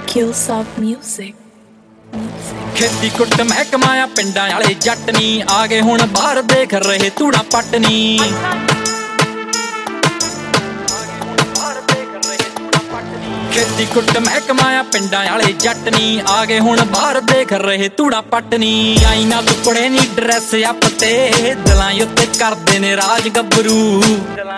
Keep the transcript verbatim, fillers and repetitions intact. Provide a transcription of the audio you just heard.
Killsoft Music. खेती कुट महकमाया पिंडां वाले जट नी आ गए हुण बाहर देख रहे तूड़ा पटनी। खेती कुट महकमाया पिंडां वाले जट नी आ गए हुण बाहर देख रहे तूड़ा पटनी। आई ना टुकड़े नी ड्रैस अप ते दिलां उत्ते करदे ने राज गब्बरू।